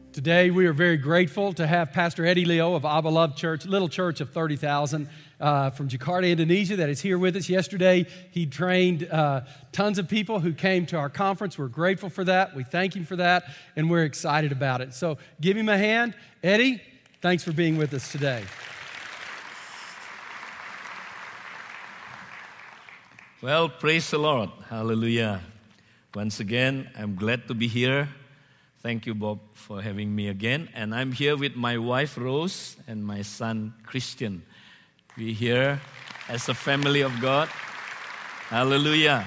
Today, we are very grateful to have Pastor Eddie Leo of Abba Love Church, little church of 30,000 from Jakarta, Indonesia, that is here with us. Yesterday, he trained tons of people who came to our conference. We're grateful for that. We thank him for that, and we're excited about it. So give him a hand. Eddie, thanks for being with us today. Well, praise the Lord. Hallelujah. Once again, I'm glad to be here. Thank you, Bob, for having me again. And I'm here with my wife, Rose, and my son, Christian. We're here as a family of God. Hallelujah.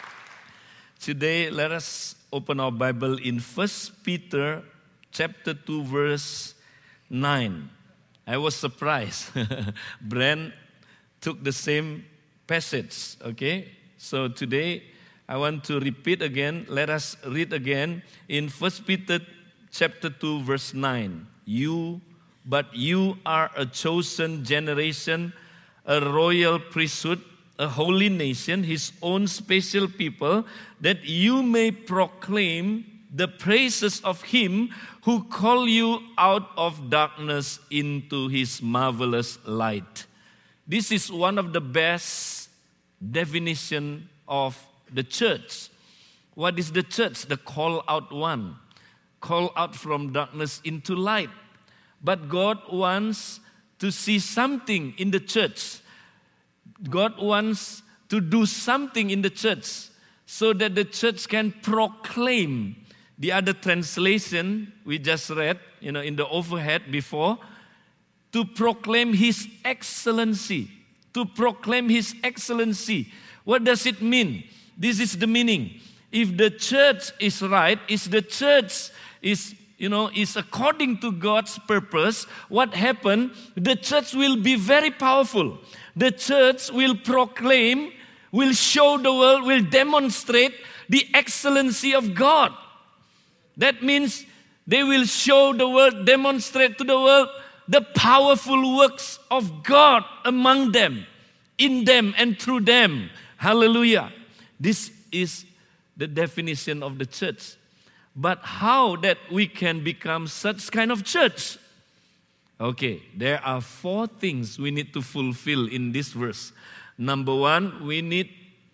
Today, let us open our Bible in 1 Peter chapter 2, verse 9. I was surprised. Brent took the same passage, okay? So today, I want to repeat again. Let us read again in 1 Peter chapter 2, verse 9. But you are a chosen generation, a royal priesthood, a holy nation, his own special people, that you may proclaim the praises of him who called you out of darkness into his marvelous light. This is one of the best definition of the church. What is the church? The call out one. Call out from darkness into light. But God wants to see something in the church. God wants to do something in the church so that the church can proclaim. The other translation we just read, in the overhead before, to proclaim His excellency. To proclaim His excellency. What does it mean? This is the meaning. If the church is right, if the church is according to God's purpose, what happened? The church will be very powerful. The church will proclaim, will show the world, will demonstrate the excellency of God. That means they will show the world, demonstrate to the world the powerful works of God among them, in them and through them. Hallelujah. This is the definition of the church. But how that we can become such kind of church? Okay, there are 4 things we need to fulfill in this verse. Number 1, we need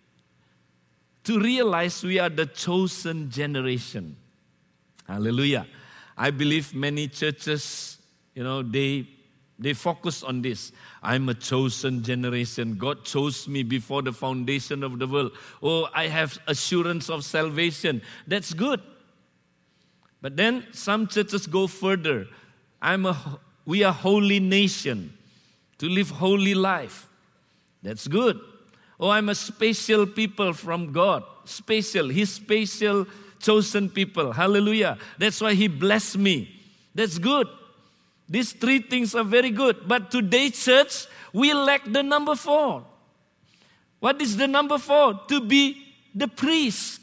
to realize we are the chosen generation. Hallelujah. I believe many churches, they focus on this. I'm a chosen generation. God chose me before the foundation of the world. Oh, I have assurance of salvation. That's good. But then some churches go further. We are holy nation to live holy life. That's good. Oh, I'm a special people from God. Special. His special chosen people. Hallelujah. That's why He blessed me. That's good. These 3 things are very good. But today's church, we lack the number 4. What is the number 4? To be the priest.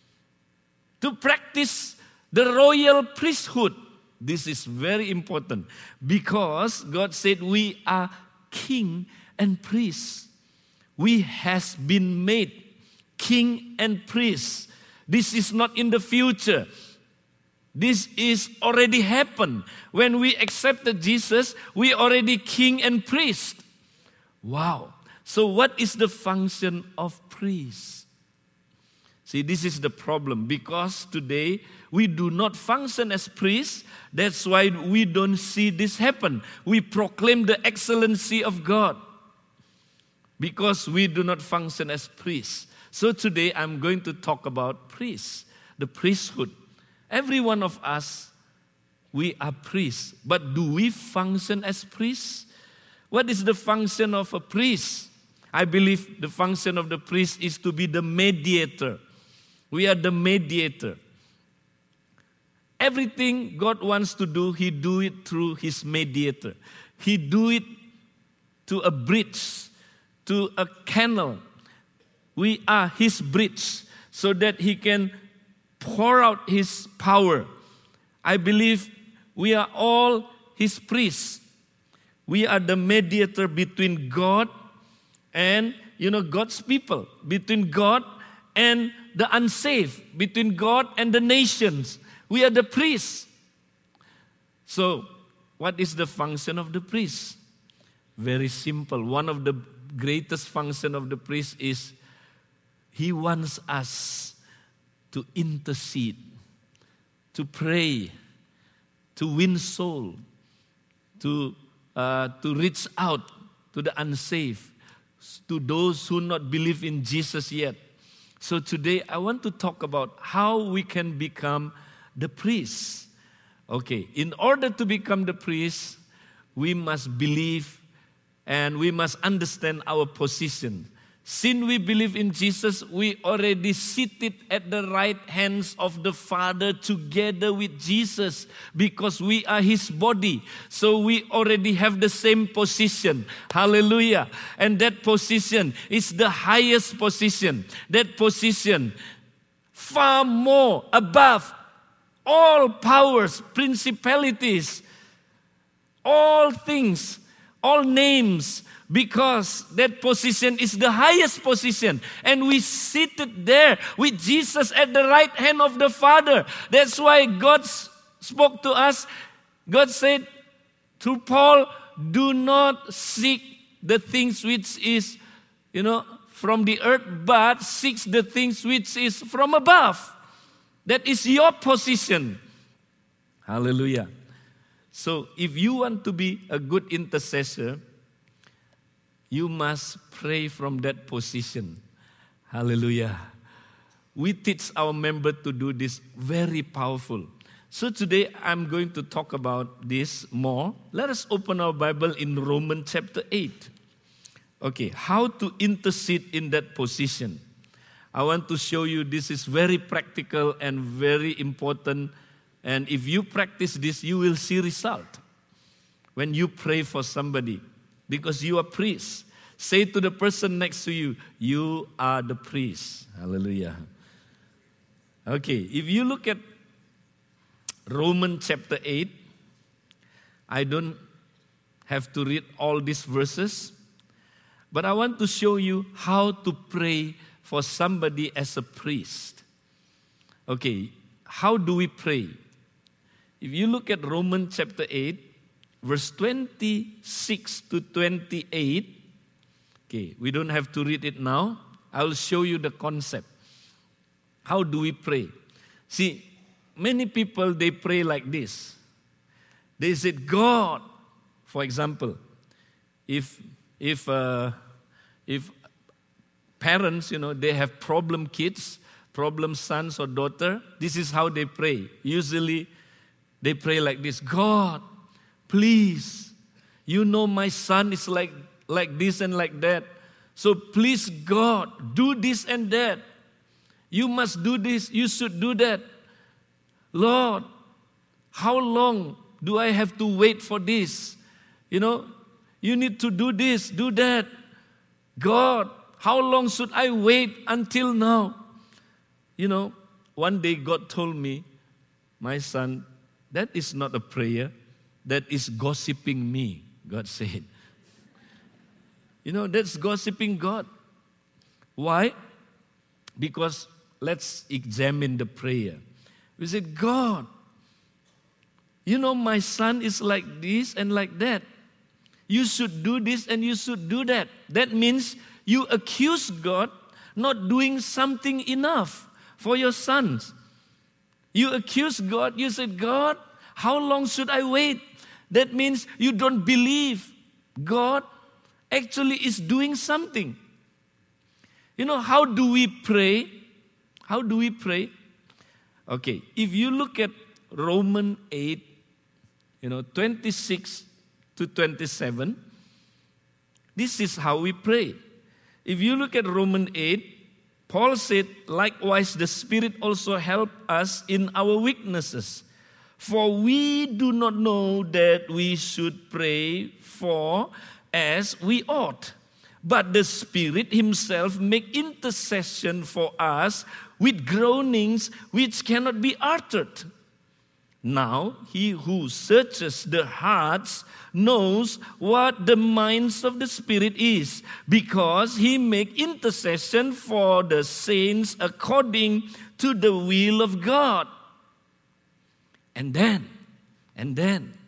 To practice the royal priesthood. This is very important. Because God said we are king and priest. We has been made king and priest. This is not in the future. This is already happened. When we accepted Jesus, we already king and priest. Wow. So what is the function of priest? See, this is the problem. Because today, we do not function as priests. That's why we don't see this happen. We proclaim the excellency of God. Because we do not function as priests. So today, I'm going to talk about priests. The priesthood. Every one of us, we are priests. But do we function as priests? What is the function of a priest? I believe the function of the priest is to be the mediator. We are the mediator. Everything God wants to do, He do it through His mediator. He do it to a bridge, to a canal. We are His bridge so that He can pour out His power. I believe we are all His priests. We are the mediator between God and, God's people. Between God and the unsaved. Between God and the nations. We are the priests. So, what is the function of the priest? Very simple. One of the greatest function of the priest is he wants us to intercede, to pray, to win soul, to reach out to the unsaved, to those who not believe in Jesus yet. So today I want to talk about how we can become the priest. Okay, in order to become the priest, we must believe and we must understand our position. Since we believe in Jesus, we already seated at the right hands of the Father together with Jesus because we are His body. So we already have the same position. Hallelujah. And that position is the highest position. That position far more above all powers, principalities, all things, all names, because that position is the highest position. And we seated there with Jesus at the right hand of the Father. That's why God spoke to us. God said to Paul, do not seek the things which is, from the earth, but seek the things which is from above. That is your position. Hallelujah. So if you want to be a good intercessor, you must pray from that position. Hallelujah. We teach our member to do this, very powerful. So today I'm going to talk about this more. Let us open our Bible in Romans chapter 8. Okay, how to intercede in that position. I want to show you this is very practical and very important. And if you practice this, you will see result. When you pray for somebody, because you are priest. Say to the person next to you, you are the priest. Hallelujah. Okay, if you look at Romans chapter 8, I don't have to read all these verses, but I want to show you how to pray for somebody as a priest. Okay, how do we pray? If you look at Romans chapter 8, verse 26 to 28, okay, we don't have to read it now. I will show you the concept. How do we pray? See, many people, they pray like this. They said, God, for example, if parents, they have problem kids, problem sons or daughter, this is how they pray. Usually, they pray like this, God, please, my son is like this and like that. So please, God, do this and that. You must do this, you should do that. Lord, how long do I have to wait for this? You need to do this, do that. God, how long should I wait until now? One day God told me, my son, that is not a prayer, that is gossiping me, God said. That's gossiping God. Why? Because let's examine the prayer. We said, God, my son is like this and like that. You should do this and you should do that. That means you accuse God not doing something enough for your sons. You accuse God, you said, God, how long should I wait? That means you don't believe God actually is doing something. How do we pray? How do we pray? Okay, if you look at Romans 8, 26 to 27, this is how we pray. If you look at Romans 8, Paul said, likewise the Spirit also help us in our weaknesses. For we do not know that we should pray for as we ought. But the Spirit Himself make intercession for us with groanings which cannot be uttered. Now He who searches the hearts knows what the minds of the Spirit is, because He make intercession for the saints according to the will of God. And then,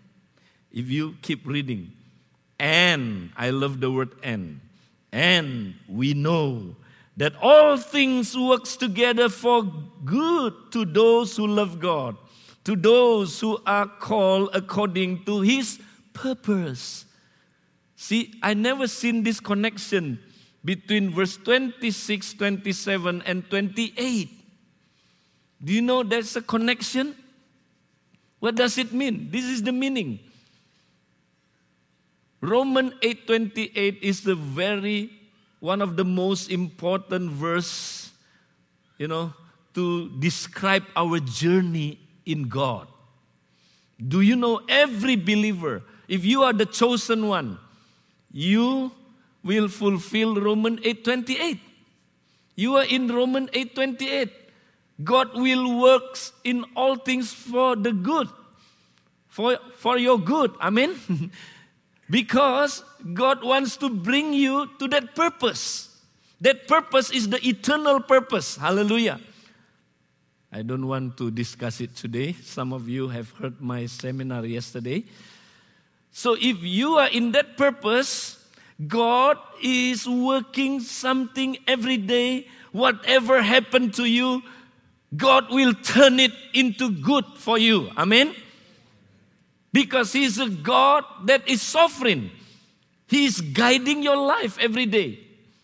If you keep reading, and, I love the word and we know that all things works together for good to those who love God, to those who are called according to His purpose. See, I never seen this connection between verse 26, 27, and 28. Do you know there's a connection? What does it mean? This is the meaning. Romans 8:28 is one of the most important verse, to describe our journey in God. Do you know every believer, if you are the chosen one, you will fulfill Romans 8:28. You are in Romans 8:28. God will work in all things for the good, for your good. Amen? Because God wants to bring you to that purpose. That purpose is the eternal purpose. Hallelujah. I don't want to discuss it today. Some of you have heard my seminar yesterday. So if you are in that purpose, God is working something every day. Whatever happened to you, God will turn it into good for you. Amen? Because He's a God that is sovereign. He is guiding your life every day.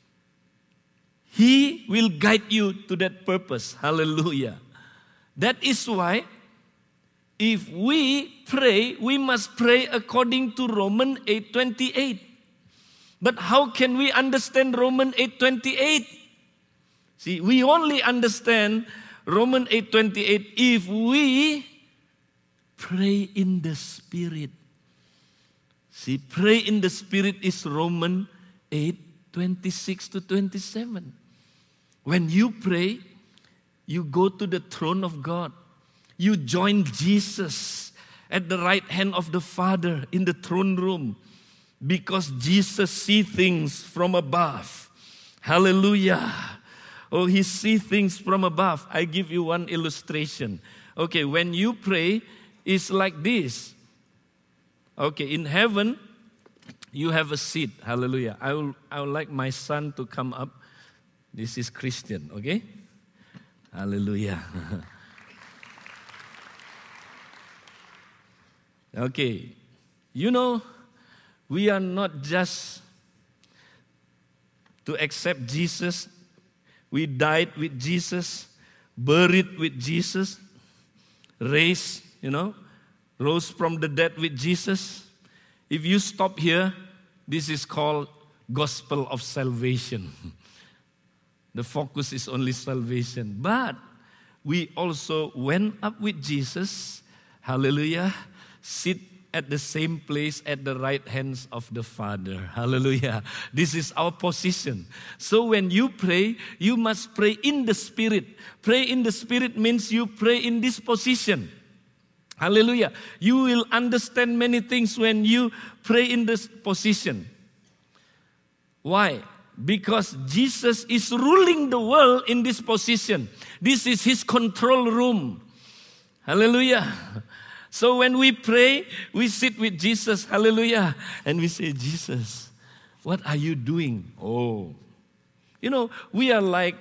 He will guide you to that purpose. Hallelujah. That is why if we pray, we must pray according to Romans 8:28. But how can we understand Romans 8:28? See, we only understand Romans 8:28 if we pray in the Spirit. See, pray in the Spirit is Romans 8:26 to 27. When you pray, you go to the throne of God. You join Jesus at the right hand of the Father in the throne room because Jesus sees things from above. Hallelujah. Oh, He sees things from above. I give you one illustration. Okay, when you pray, it's like this. Okay, in heaven, you have a seat. Hallelujah. I would like my son to come up. This is Christian, okay? Hallelujah. Okay, we are not just to accept Jesus. We died with Jesus, buried with Jesus, raised, rose from the dead with Jesus. If you stop here, this is called gospel of salvation. The focus is only salvation. But we also went up with Jesus, hallelujah, sit at the same place at the right hands of the Father. Hallelujah. This is our position. So when you pray, you must pray in the Spirit. Pray in the Spirit means you pray in this position. Hallelujah. You will understand many things when you pray in this position. Why? Because Jesus is ruling the world in this position. This is His control room. Hallelujah. So when we pray, we sit with Jesus. Hallelujah. And we say, Jesus, what are you doing? Oh. We are like,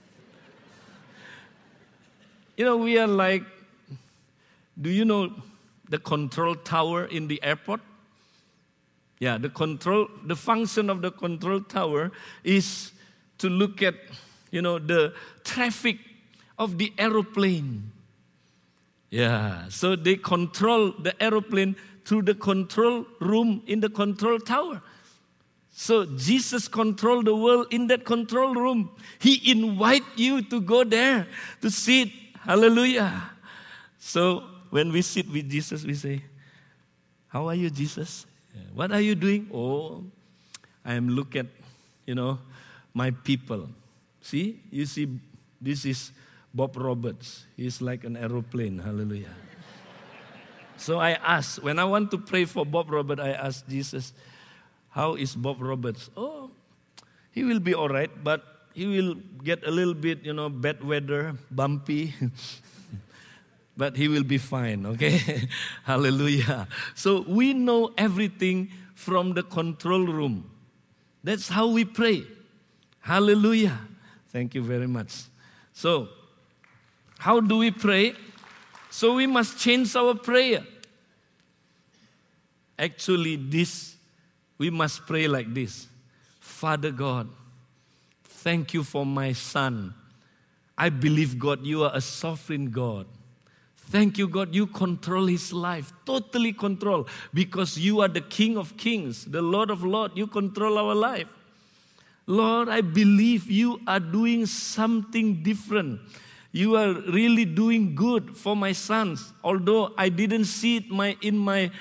do you know the control tower in the airport? Yeah, the function of the control tower is to look at, the traffic of the aeroplane. Yeah, so they control the aeroplane through the control room in the control tower. So Jesus controls the world in that control room. He invites you to go there to sit. Hallelujah. So when we sit with Jesus, we say, how are you, Jesus? What are you doing? Oh, I am looking at, my people. See, you see, this is Bob Roberts. He's like an aeroplane. Hallelujah. So I asked, when I want to pray for Bob Roberts, I ask Jesus, how is Bob Roberts? Oh, he will be all right, but he will get a little bit, bad weather, bumpy. but he will be fine, okay? Hallelujah. So we know everything from the control room. That's how we pray. Hallelujah. Thank you very much. So, how do we pray? So we must change our prayer. Actually, we must pray like this. Father God, thank you for my son. I believe, God, you are a sovereign God. Thank you, God, you control his life, totally control, because you are the King of Kings, the Lord of Lords. You control our life. Lord, I believe you are doing something different. You are really doing good for my sons, although I didn't see it in my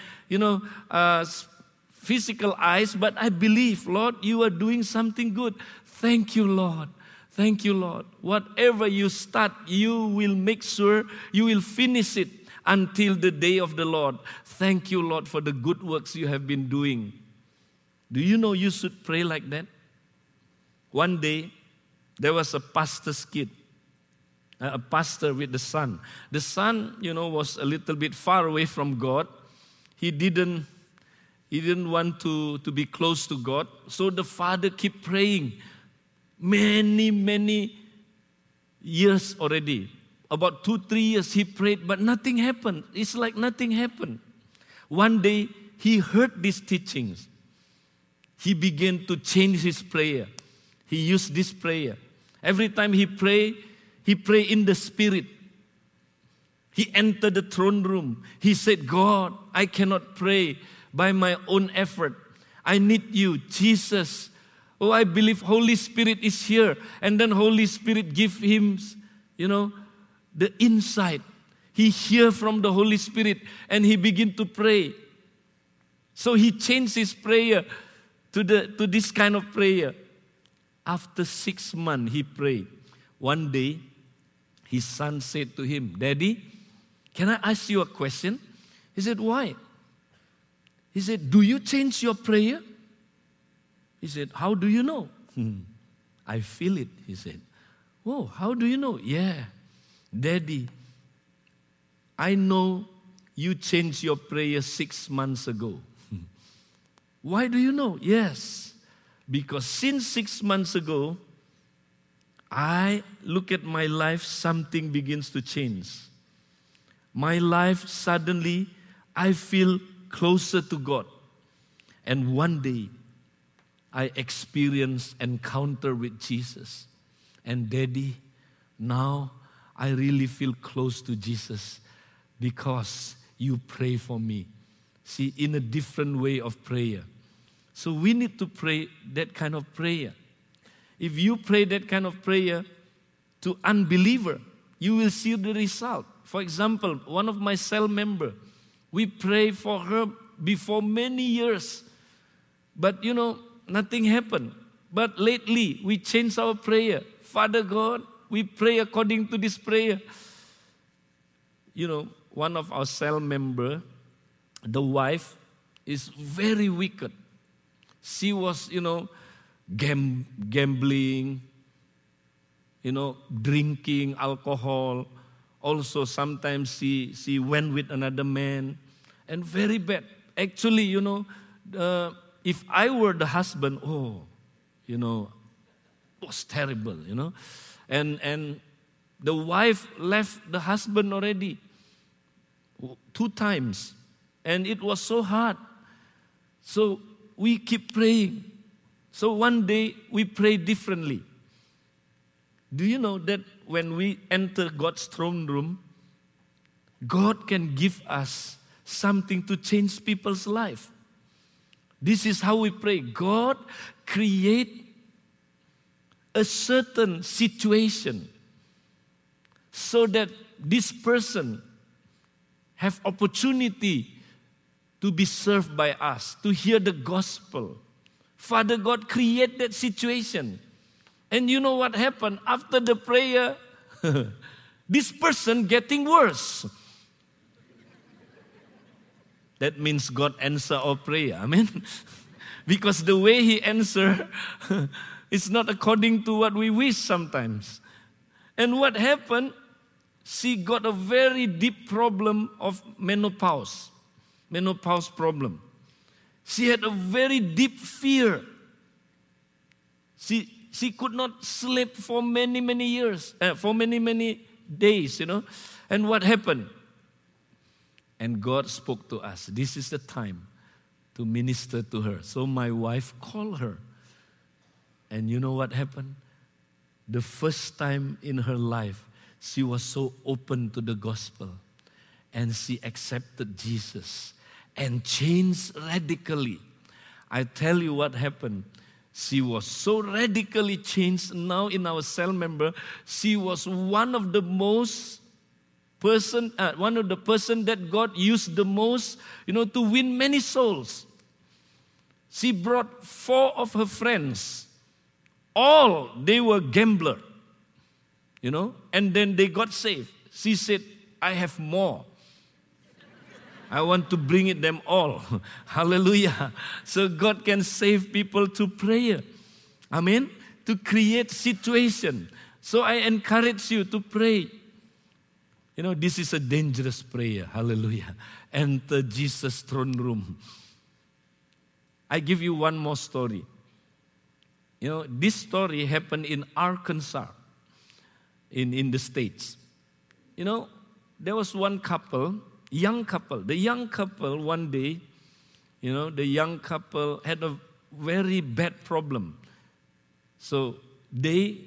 physical eyes, but I believe, Lord, you are doing something good. Thank you, Lord. Thank you, Lord. Whatever you start, you will make sure you will finish it until the day of the Lord. Thank you, Lord, for the good works you have been doing. Do you know you should pray like that? One day, there was a pastor's kid, a pastor with the son. The son, was a little bit far away from God. He didn't want to be close to God. So the father kept praying. Many years already. About 2-3 years he prayed, but nothing happened. It's like nothing happened. One day he heard these teachings. He began to change his prayer. He used this prayer. Every time he prayed in the spirit. He entered the throne room. He said, God, I cannot pray by my own effort. I need you, Jesus. Oh, I believe Holy Spirit is here. And then Holy Spirit give him, the insight. He hear from the Holy Spirit and he begin to pray. So he changed his prayer to this kind of prayer. After 6 months, he prayed. One day, his son said to him, Daddy, can I ask you a question? He said, why? He said, do you change your prayer? He said, how do you know? I feel it, he said. Oh, how do you know? Yeah, Daddy, I know you changed your prayer 6 months ago. Why do you know? Yes, because since 6 months ago, I look at my life, something begins to change. My life, suddenly, I feel closer to God. And one day, I experienced encounter with Jesus. And Daddy, now I really feel close to Jesus because you pray for me. See, in a different way of prayer. So we need to pray that kind of prayer. If you pray that kind of prayer to unbeliever, you will see the result. For example, one of my cell member, we pray for her before many years. But nothing happened. But lately, we changed our prayer. Father God, we pray according to this prayer. One of our cell member, the wife, is very wicked. She was, gambling, drinking alcohol. Also, sometimes she went with another man. And very bad. Actually, if I were the husband, it was terrible, And the wife left the husband already 2 times. And it was so hard. So we keep praying. So one day we pray differently. Do you know that when we enter God's throne room, God can give us something to change people's life? This is how we pray. God, create a certain situation so that this person have opportunity to be served by us, to hear the gospel. Father God, create that situation. And you know what happened? After the prayer, this person getting worse. That means God answer our prayer. Amen. Because the way He answer is not according to what we wish sometimes. And what happened? she got a very deep problem of menopause problem. She had a very deep fear. She could not sleep for many years, for many days, And what happened? And God spoke to us. This is the time to minister to her. So my wife called her. And you know what happened? The first time in her life, she was so open to the gospel. And she accepted Jesus and changed radically. I tell you what happened. She was so radically changed. Now in our cell member, she was one of the person that God used the most, to win many souls. She brought 4 of her friends. All they were gambler, and then they got saved. She said, I have more. I want to bring it them all. Hallelujah. So God can save people through prayer. Amen. To create situation. So I encourage you to pray. This is a dangerous prayer. Hallelujah. Enter Jesus' throne room. I give you one more story. This story happened in Arkansas, in the States. There was one couple, young couple. The young couple one day, the young couple had a very bad problem. So their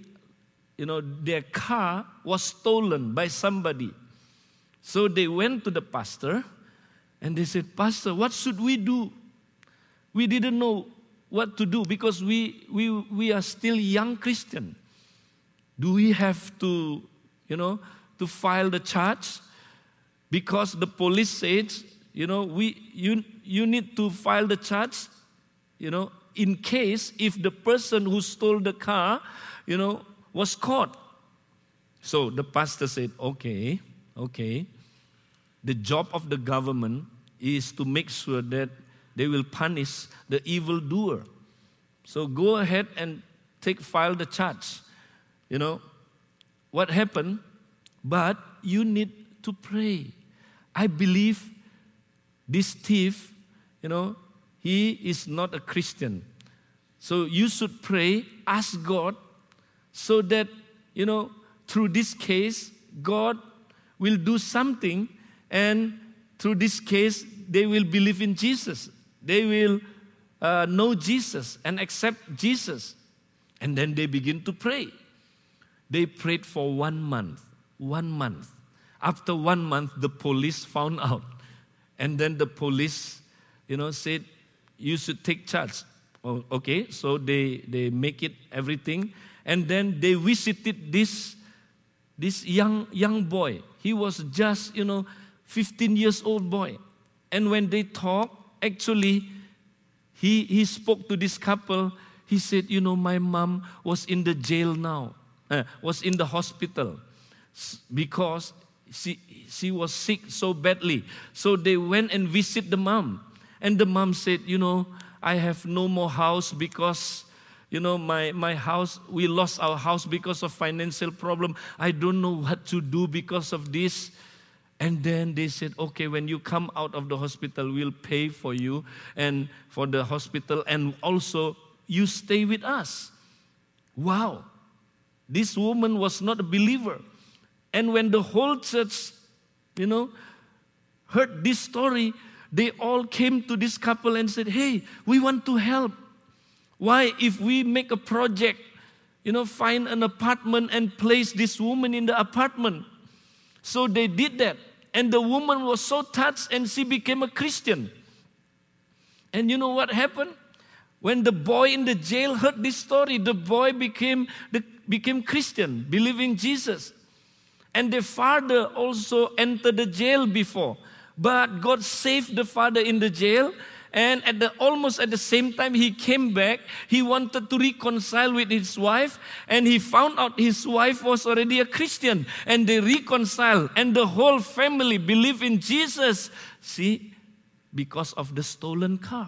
car was stolen by somebody. So they went to the pastor and they said, Pastor, what should we do? We didn't know what to do because we are still young Christian. Do we have to, to file the charge? Because the police said, you need to file the charge, in case if the person who stole the car, was caught. So the pastor said, okay. The job of the government is to make sure that they will punish the evildoer. So go ahead and file the charge. What happened? But you need to pray. I believe this thief, he is not a Christian. So you should pray, ask God, so that, through this case, God will do something, and through this case, they will believe in Jesus. They will know Jesus and accept Jesus. And then they begin to pray. They prayed for 1 month. 1 month. After 1 month, the police found out. And then the police, said, you should take charge. Oh, okay, so they make it everything. And then they visited this young boy. He was just, 15 years old boy. And when they talked, actually, he spoke to this couple. He said, my mom was in the jail now, was in the hospital because she was sick so badly. So they went and visited the mom. And the mom said, I have no more house because, my house, we lost our house because of financial problem. I don't know what to do because of this. And then they said, okay, when you come out of the hospital, we'll pay for you and for the hospital, and also you stay with us. Wow. This woman was not a believer. And when the whole church, heard this story, they all came to this couple and said, hey, we want to help. Why, if we make a project, find an apartment and place this woman in the apartment? So they did that. And the woman was so touched and she became a Christian. And you know what happened? When the boy in the jail heard this story, the boy became Christian, believing Jesus. And the father also entered the jail before. But God saved the father in the jail. And almost at the same time he came back, he wanted to reconcile with his wife, and he found out his wife was already a Christian, and they reconciled, and the whole family believed in Jesus. See, because of the stolen car.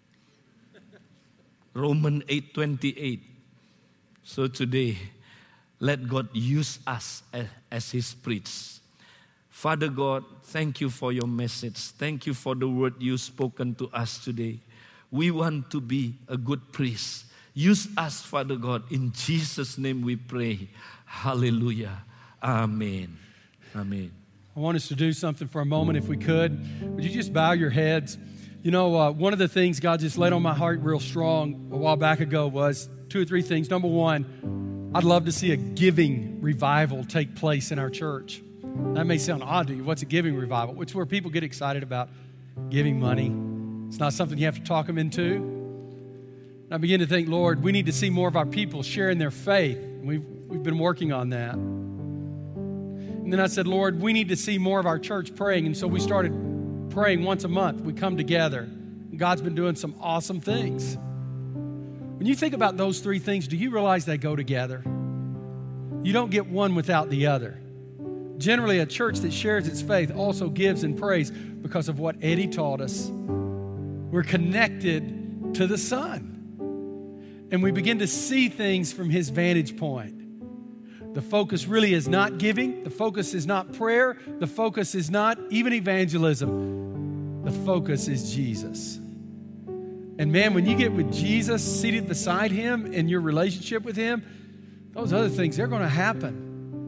Romans 8:28. So today, let God use us as His priests. Father God, thank you for your message. Thank you for the word you've spoken to us today. We want to be a good priest. Use us, Father God. In Jesus' name we pray. Hallelujah. Amen. Amen. I want us to do something for a moment if we could. Would you just bow your heads? You know, one of the things God just laid on my heart real strong a while back ago was 2 or 3 things. Number one, I'd love to see a giving revival take place in our church. That may sound odd to you. What's a giving revival? It's where people get excited about giving money. It's not something you have to talk them into. And I begin to think, Lord, we need to see more of our people sharing their faith. We've been working on that. And then I said, Lord, we need to see more of our church praying. And so we started praying once a month. We come together. And God's been doing some awesome things. When you think about those 3 things, do you realize they go together? You don't get one without the other. Generally, a church that shares its faith also gives and prays because of what Eddie taught us. We're connected to the Son. And we begin to see things from His vantage point. The focus really is not giving. The focus is not prayer. The focus is not even evangelism. The focus is Jesus. And man, when you get with Jesus seated beside Him in your relationship with Him, those other things, they're going to happen.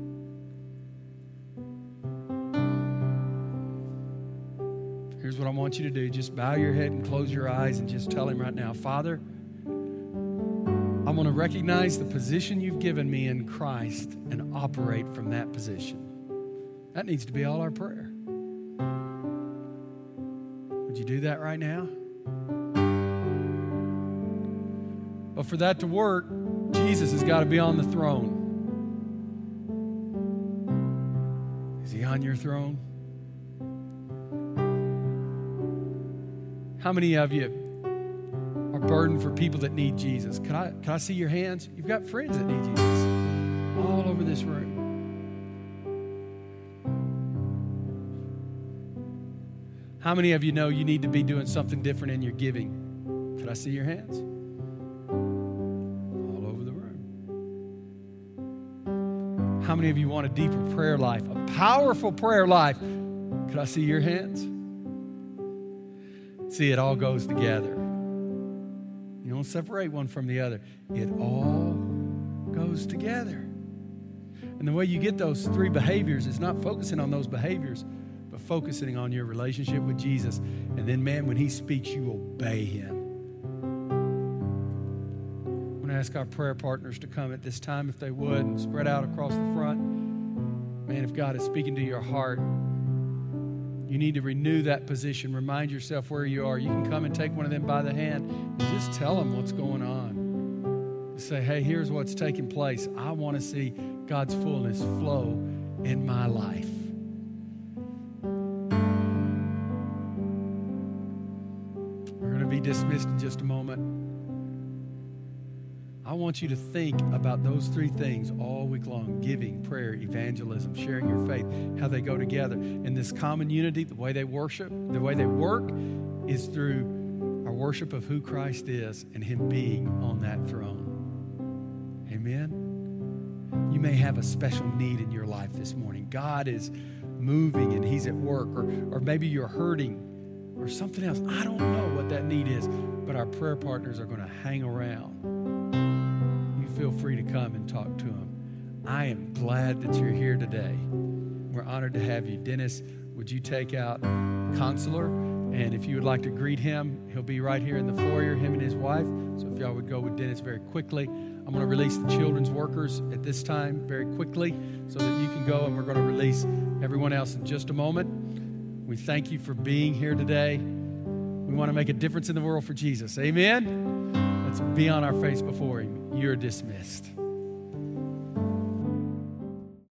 Here's what I want you to do. Just bow your head and close your eyes and just tell Him right now, Father, I want to recognize the position You've given me in Christ and operate from that position. That needs to be all our prayer. Would you do that right now? But for that to work, Jesus has got to be on the throne. Is He on your throne? How many of you are burdened for people that need Jesus? Can I see your hands? You've got friends that need Jesus all over this room. How many of you know you need to be doing something different in your giving? Can I see your hands? All over the room. How many of you want a deeper prayer life, a powerful prayer life? Can I see your hands? See, it all goes together. You don't separate one from the other. It all goes together. And the way you get those 3 behaviors is not focusing on those behaviors, but focusing on your relationship with Jesus. And then, man, when He speaks, you obey Him. I'm going to ask our prayer partners to come at this time, if they would, and spread out across the front. Man, if God is speaking to your heart, you need to renew that position. Remind yourself where you are. You can come and take one of them by the hand and just tell them what's going on. Just say, hey, here's what's taking place. I want to see God's fullness flow in my life. We're going to be dismissed in just a moment. I want you to think about those 3 things all week long: giving, prayer, evangelism, sharing your faith, how they go together. And this common unity, the way they worship, the way they work, is through our worship of who Christ is and Him being on that throne. Amen? You may have a special need in your life this morning. God is moving and He's at work, or maybe you're hurting or something else. I don't know what that need is, but our prayer partners are going to hang around. Feel free to come and talk to them. I am glad that you're here today. We're honored to have you. Dennis, would you take out Counselor? And if you would like to greet him, he'll be right here in the foyer, him and his wife. So if y'all would go with Dennis very quickly. I'm going to release the children's workers at this time very quickly so that you can go, and we're going to release everyone else in just a moment. We thank you for being here today. We want to make a difference in the world for Jesus. Amen? Let's be on our face before Him. You're dismissed.